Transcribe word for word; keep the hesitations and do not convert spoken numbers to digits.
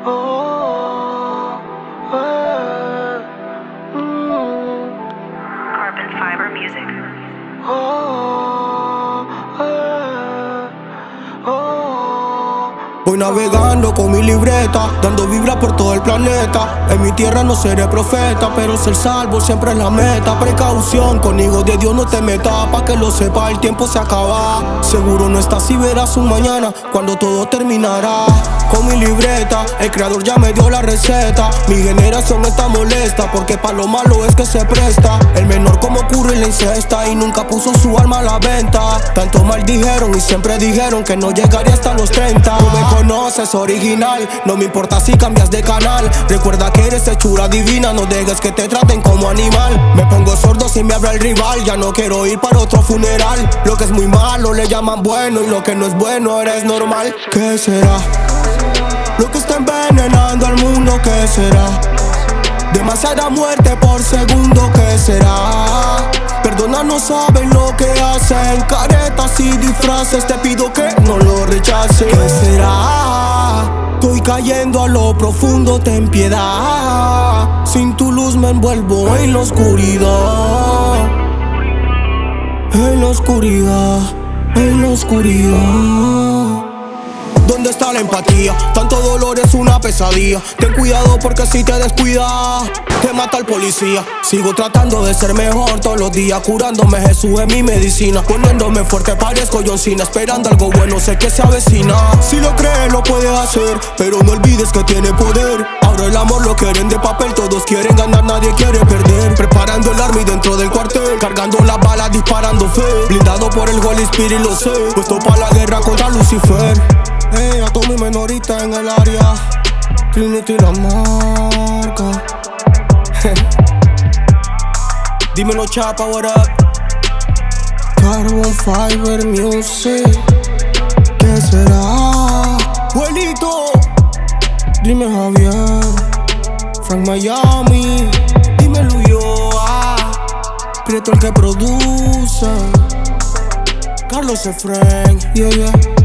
Oh, eh, mm, Carbon Fiber Music. oh, eh, oh. Voy navegando con mi libreta, dando vibra por todo el planeta. En mi tierra no seré profeta, pero ser salvo siempre es la meta. Precaución, con hijos de Dios no te metas, pa' que lo sepa, el tiempo se acaba. Seguro no estás y verás un mañana, cuando todo terminará. Con mi libreta, el creador ya me dio la receta. Mi generación está molesta, porque pa' lo malo es que se presta. El menor como ocurre en la incesta, y nunca puso su alma a la venta. Tanto mal dijeron y siempre dijeron que no llegaría hasta los treinta. Tú me conoces original, no me importa si cambias de canal. Recuerda que eres hechura divina, no dejes que te traten como animal. Me pongo sordo si me habla el rival, ya no quiero ir para otro funeral. Lo que es muy malo le llaman bueno, y lo que no es bueno eres normal. ¿Qué será? Lo que está envenenando al mundo, ¿qué será? Demasiada muerte por segundo, ¿qué será? Perdona, no saben lo que hacen. Caretas y disfraces, te pido que no lo rechaces. ¿Qué será? Estoy cayendo a lo profundo, ten piedad. Sin tu luz me envuelvo en la oscuridad. En la oscuridad, en la oscuridad. ¿Dónde está la empatía? Tanto dolor es una pesadilla. Ten cuidado porque si te descuidas te mata el policía. Sigo tratando de ser mejor todos los días, curándome, Jesús es mi medicina. Poniéndome fuerte parezco John Cena, esperando algo bueno sé que se avecina. Si lo crees lo puedes hacer, pero no olvides que tiene poder. Ahora el amor lo quieren de papel, todos quieren ganar, nadie quiere perder. Preparando el army dentro del cuartel, cargando las balas, disparando fe. Blindado por el Holy Spirit, lo sé, puesto para la guerra contra Lucifer. Hey, a todos mis menoritas en el área, Trinity la marca. Dímelo chapa, what up? Carbon Fiber Music. ¿Qué será? Abuelito, dime Javier, Frank Miami, dímelo yo, ah. Prieto el que produce, Carlos Efraín, yeah, yeah.